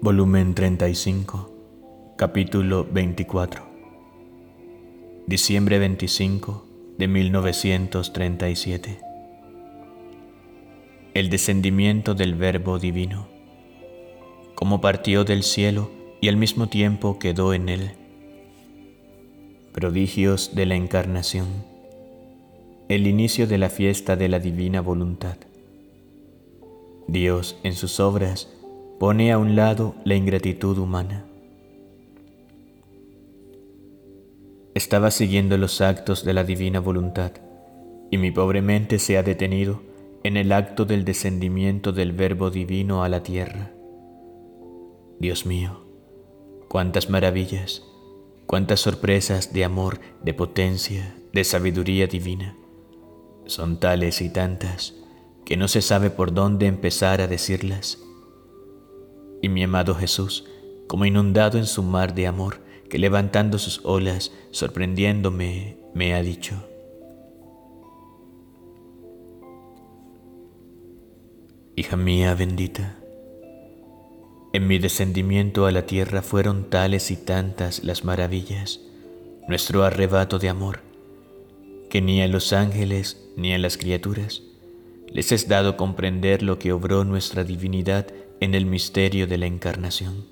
Volumen 35, capítulo 24. Diciembre 25 de 1937. El descendimiento del Verbo Divino, como partió del cielo y al mismo tiempo quedó en él. Prodigios de la Encarnación, el inicio de la fiesta de la Divina Voluntad. Dios en sus obras pone a un lado la ingratitud humana. Estaba siguiendo los actos de la Divina Voluntad, y mi pobre mente se ha detenido en el acto del descendimiento del Verbo Divino a la tierra. Dios mío, cuántas maravillas, cuántas sorpresas de amor, de potencia, de sabiduría divina. Son tales y tantas que no se sabe por dónde empezar a decirlas. Y mi amado Jesús, como inundado en su mar de amor, que levantando sus olas, sorprendiéndome, me ha dicho: hija mía bendita, en mi descendimiento a la tierra fueron tales y tantas las maravillas, nuestro arrebato de amor, que ni a los ángeles ni a las criaturas les es dado comprender lo que obró nuestra divinidad en el misterio de la Encarnación.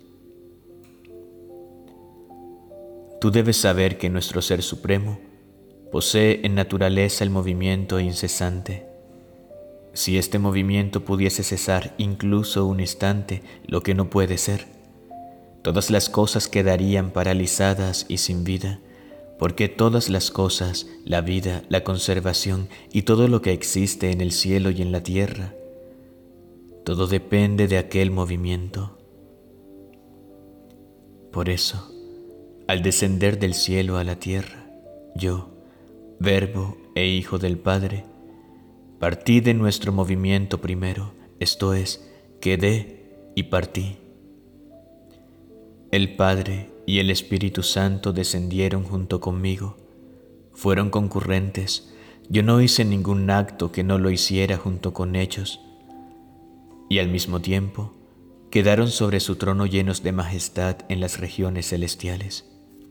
Tú debes saber que nuestro Ser Supremo posee en naturaleza el movimiento incesante. Si este movimiento pudiese cesar incluso un instante, lo que no puede ser, todas las cosas quedarían paralizadas y sin vida, porque todas las cosas, la vida, la conservación y todo lo que existe en el cielo y en la tierra, todo depende de aquel movimiento. Por eso, al descender del cielo a la tierra, yo, Verbo e Hijo del Padre, partí de nuestro movimiento primero, esto es, quedé y partí. El Padre y el Espíritu Santo descendieron junto conmigo, fueron concurrentes, yo no hice ningún acto que no lo hiciera junto con ellos, y al mismo tiempo quedaron sobre su trono llenos de majestad en las regiones celestiales.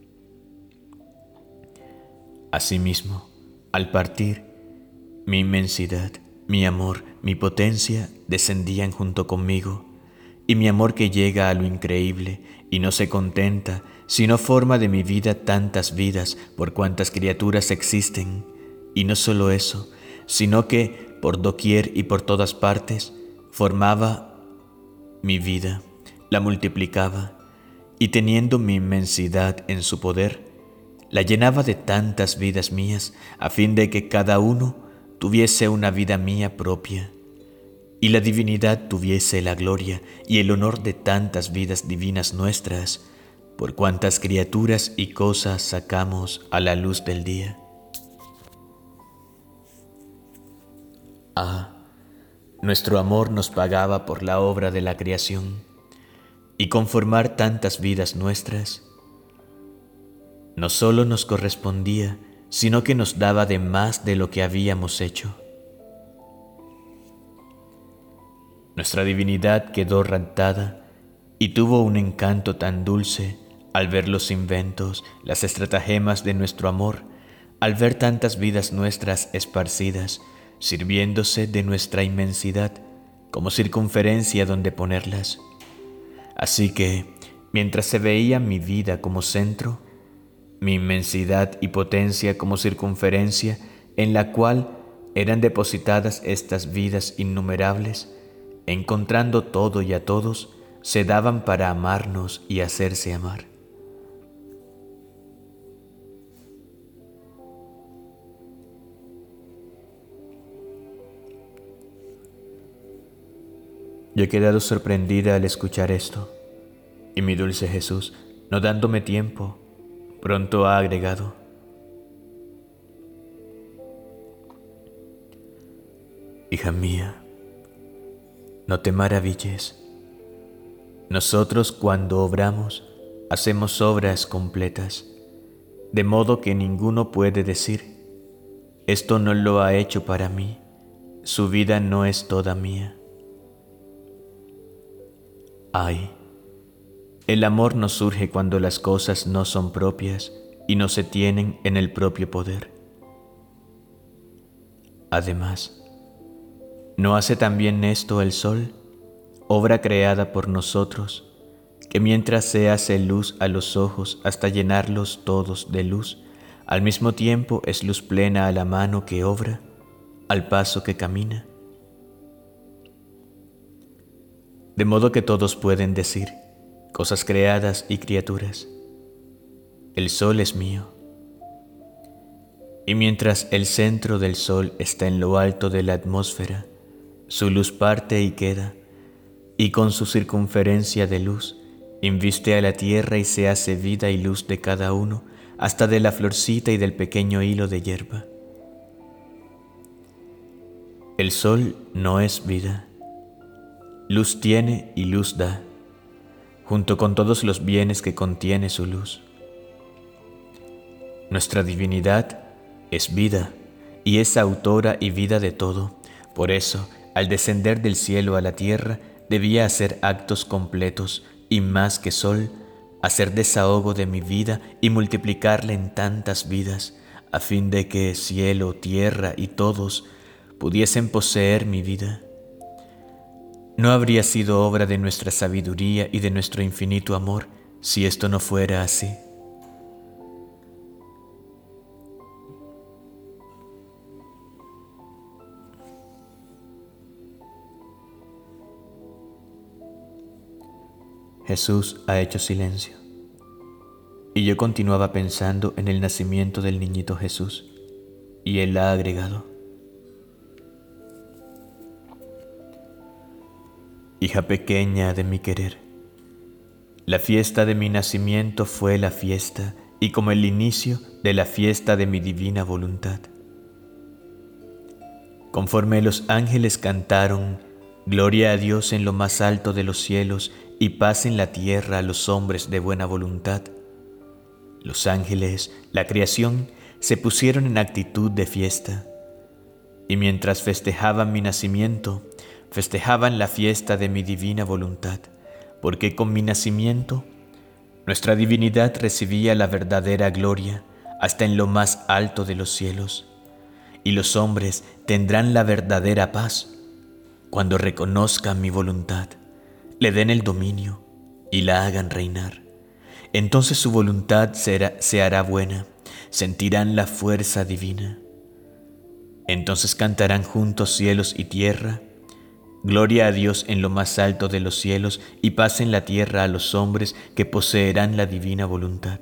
Asimismo, al partir, mi inmensidad, mi amor, mi potencia descendían junto conmigo, y mi amor que llega a lo increíble y no se contenta, sino forma de mi vida tantas vidas por cuantas criaturas existen, y no solo eso, sino que por doquier y por todas partes formaba mi vida, la multiplicaba, y teniendo mi inmensidad en su poder, la llenaba de tantas vidas mías, a fin de que cada uno tuviese una vida mía propia, y la divinidad tuviese la gloria y el honor de tantas vidas divinas nuestras, por cuantas criaturas y cosas sacamos a la luz del día. Nuestro amor nos pagaba por la obra de la creación, y conformar tantas vidas nuestras no solo nos correspondía, sino que nos daba de más de lo que habíamos hecho. Nuestra divinidad quedó raptada y tuvo un encanto tan dulce al ver los inventos, las estratagemas de nuestro amor, al ver tantas vidas nuestras esparcidas, sirviéndose de nuestra inmensidad como circunferencia donde ponerlas. Así que, mientras se veía mi vida como centro, mi inmensidad y potencia como circunferencia en la cual eran depositadas estas vidas innumerables, encontrando todo y a todos, se daban para amarnos y hacerse amar. Yo he quedado sorprendida al escuchar esto, y mi dulce Jesús, no dándome tiempo, pronto ha agregado: hija mía, no te maravilles. Nosotros cuando obramos, hacemos obras completas, de modo que ninguno puede decir: esto no lo ha hecho para mí, su vida no es toda mía. Ay, El amor no surge cuando las cosas no son propias y no se tienen en el propio poder. Además, ¿no hace también esto el sol, obra creada por nosotros, que mientras se hace luz a los ojos hasta llenarlos todos de luz, al mismo tiempo es luz plena a la mano que obra, al paso que camina? De modo que todos pueden decir, cosas creadas y criaturas, el sol es mío. Y mientras el centro del sol está en lo alto de la atmósfera, su luz parte y queda, y con su circunferencia de luz, inviste a la tierra y se hace vida y luz de cada uno, hasta de la florcita y del pequeño hilo de hierba. El sol no es vida. Luz tiene y luz da, junto con todos los bienes que contiene su luz. Nuestra divinidad es vida y es autora y vida de todo. Por eso, al descender del cielo a la tierra, debía hacer actos completos y más que sol, hacer desahogo de mi vida y multiplicarla en tantas vidas, a fin de que cielo, tierra y todos pudiesen poseer mi vida. No habría sido obra de nuestra sabiduría y de nuestro infinito amor si esto no fuera así. Jesús ha hecho silencio, y yo continuaba pensando en el nacimiento del niñito Jesús, y él ha agregado: hija pequeña de mi querer, la fiesta de mi nacimiento fue la fiesta y como el inicio de la fiesta de mi divina voluntad. Conforme los ángeles cantaron, gloria a Dios en lo más alto de los cielos y paz en la tierra a los hombres de buena voluntad, los ángeles, la creación, se pusieron en actitud de fiesta, y mientras festejaban mi nacimiento, festejaban la fiesta de mi divina voluntad, porque con mi nacimiento nuestra divinidad recibía la verdadera gloria hasta en lo más alto de los cielos, y los hombres tendrán la verdadera paz cuando reconozcan mi voluntad, le den el dominio y la hagan reinar. Entonces su voluntad se hará buena, sentirán la fuerza divina. Entonces cantarán juntos cielos y tierra, gloria a Dios en lo más alto de los cielos y paz en la tierra a los hombres que poseerán la divina voluntad.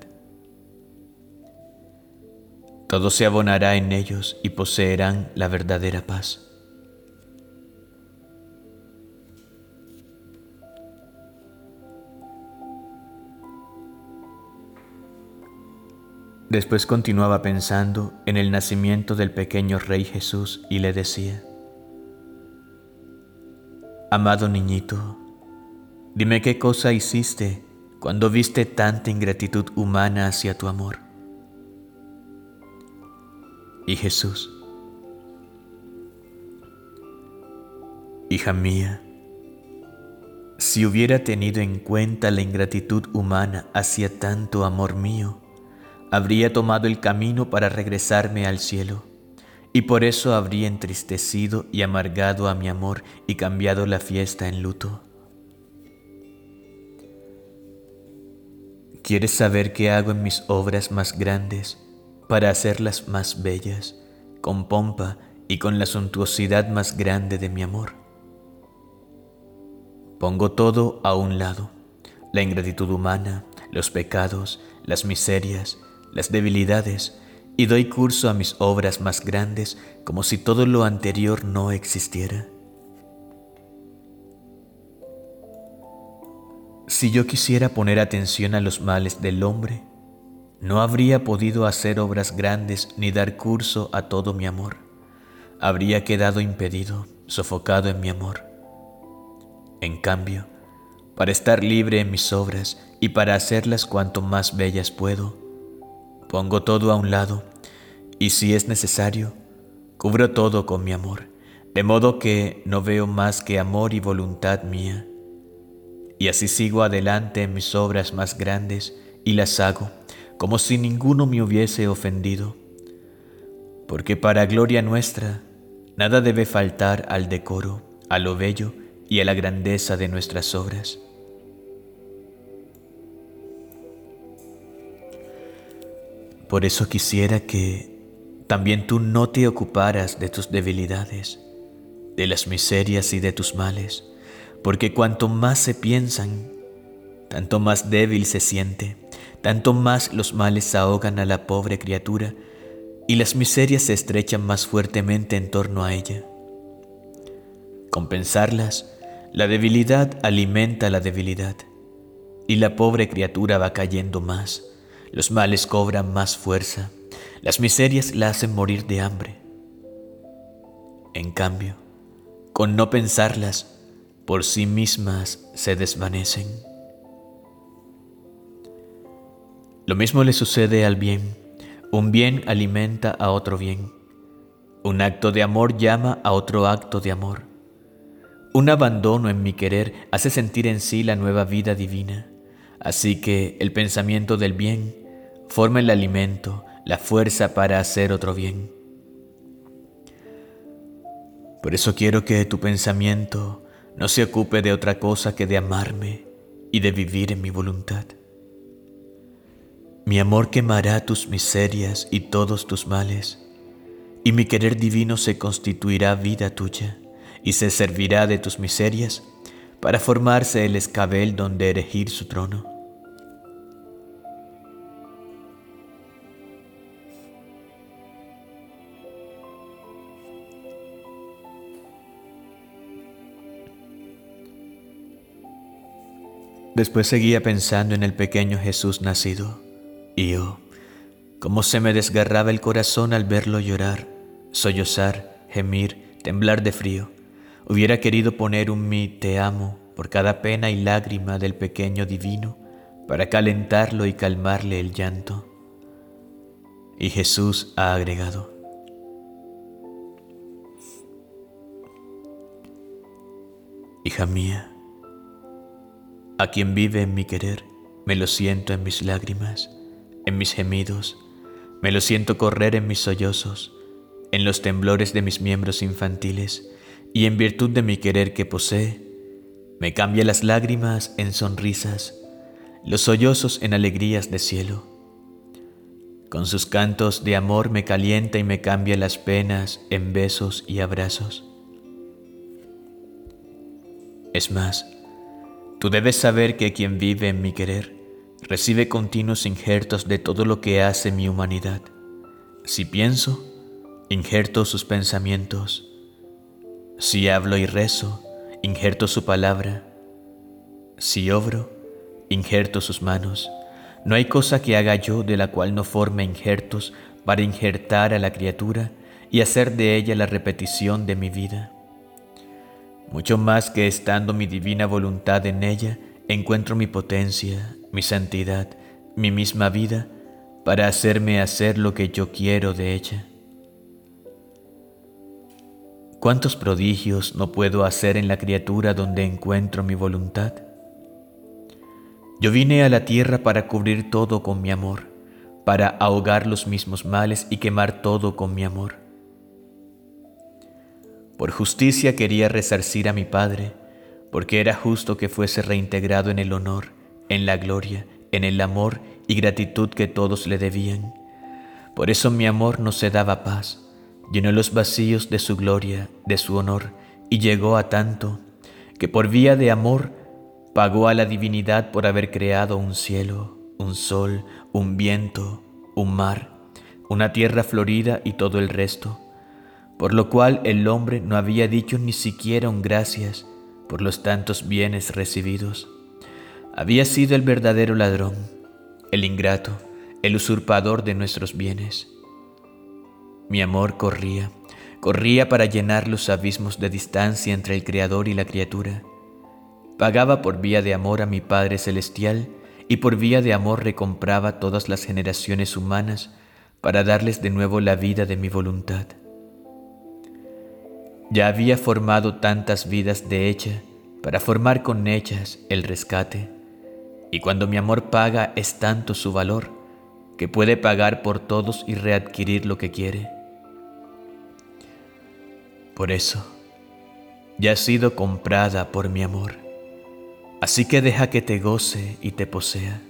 Todo se abonará en ellos y poseerán la verdadera paz. Después continuaba pensando en el nacimiento del pequeño Rey Jesús y le decía: amado niñito, dime qué cosa hiciste cuando viste tanta ingratitud humana hacia tu amor. Y Jesús: hija mía, si hubiera tenido en cuenta la ingratitud humana hacia tanto amor mío, habría tomado el camino para regresarme al cielo, y por eso habría entristecido y amargado a mi amor y cambiado la fiesta en luto. ¿Quieres saber qué hago en mis obras más grandes para hacerlas más bellas, con pompa y con la suntuosidad más grande de mi amor? Pongo todo a un lado, la ingratitud humana, los pecados, las miserias, las debilidades, y doy curso a mis obras más grandes como si todo lo anterior no existiera. Si yo quisiera poner atención a los males del hombre, no habría podido hacer obras grandes ni dar curso a todo mi amor. Habría quedado impedido, sofocado en mi amor. En cambio, para estar libre en mis obras y para hacerlas cuanto más bellas puedo, pongo todo a un lado y, si es necesario, cubro todo con mi amor, de modo que no veo más que amor y voluntad mía. y así sigo adelante en mis obras más grandes y las hago como si ninguno me hubiese ofendido, porque para gloria nuestra nada debe faltar al decoro, a lo bello y a la grandeza de nuestras obras. Por eso quisiera que también tú no te ocuparas de tus debilidades, de las miserias y de tus males, porque cuanto más se piensan, tanto más débil se siente, tanto más los males ahogan a la pobre criatura y las miserias se estrechan más fuertemente en torno a ella. Compensarlas, la debilidad alimenta la debilidad y la pobre criatura va cayendo más, los males cobran más fuerza, las miserias la hacen morir de hambre. En cambio, con no pensarlas, por sí mismas se desvanecen. Lo mismo le sucede al bien. Un bien alimenta a otro bien. Un acto de amor llama a otro acto de amor. Un abandono en mi querer hace sentir en sí la nueva vida divina. Así que el pensamiento del bien forma el alimento, la fuerza para hacer otro bien. Por eso quiero que tu pensamiento no se ocupe de otra cosa que de amarme y de vivir en mi voluntad. Mi amor quemará tus miserias y todos tus males, y mi querer divino se constituirá vida tuya, y se servirá de tus miserias para formarse el escabel donde erigir su trono. Después seguía pensando en el pequeño Jesús nacido, y cómo se me desgarraba el corazón al verlo llorar, sollozar, gemir, temblar de frío. Hubiera querido poner un mi te amo por cada pena y lágrima del pequeño divino para calentarlo y calmarle el llanto. Y Jesús ha agregado: hija mía, a quien vive en mi querer, me lo siento en mis lágrimas, en mis gemidos, me lo siento correr en mis sollozos, en los temblores de mis miembros infantiles, y en virtud de mi querer que posee, me cambia las lágrimas en sonrisas, los sollozos en alegrías de cielo. Con sus cantos de amor me calienta y me cambia las penas en besos y abrazos. Es más, tú debes saber que quien vive en mi querer recibe continuos injertos de todo lo que hace mi humanidad. Si pienso, injerto sus pensamientos. Si hablo y rezo, injerto su palabra. Si obro, injerto sus manos. No hay cosa que haga yo de la cual no forme injertos para injertar a la criatura y hacer de ella la repetición de mi vida. Mucho más que estando mi divina voluntad en ella, encuentro mi potencia, mi santidad, mi misma vida, para hacerme hacer lo que yo quiero de ella. ¿Cuántos prodigios no puedo hacer en la criatura donde encuentro mi voluntad? Yo vine a la tierra para cubrir todo con mi amor, para ahogar los mismos males y quemar todo con mi amor. Por justicia quería resarcir a mi Padre, porque era justo que fuese reintegrado en el honor, en la gloria, en el amor y gratitud que todos le debían. Por eso mi amor no se daba paz, llenó los vacíos de su gloria, de su honor, y llegó a tanto que por vía de amor pagó a la divinidad por haber creado un cielo, un sol, un viento, un mar, una tierra florida y todo el resto, por lo cual el hombre no había dicho ni siquiera un gracias por los tantos bienes recibidos. Había sido el verdadero ladrón, el ingrato, el usurpador de nuestros bienes. Mi amor corría para llenar los abismos de distancia entre el Creador y la criatura. Pagaba por vía de amor a mi Padre Celestial y por vía de amor recompraba todas las generaciones humanas para darles de nuevo la vida de mi voluntad. Ya había formado tantas vidas de hecha para formar con ellas el rescate, y cuando mi amor paga es tanto su valor que puede pagar por todos y readquirir lo que quiere. Por eso, ya has sido comprada por mi amor, así que deja que te goce y te posea.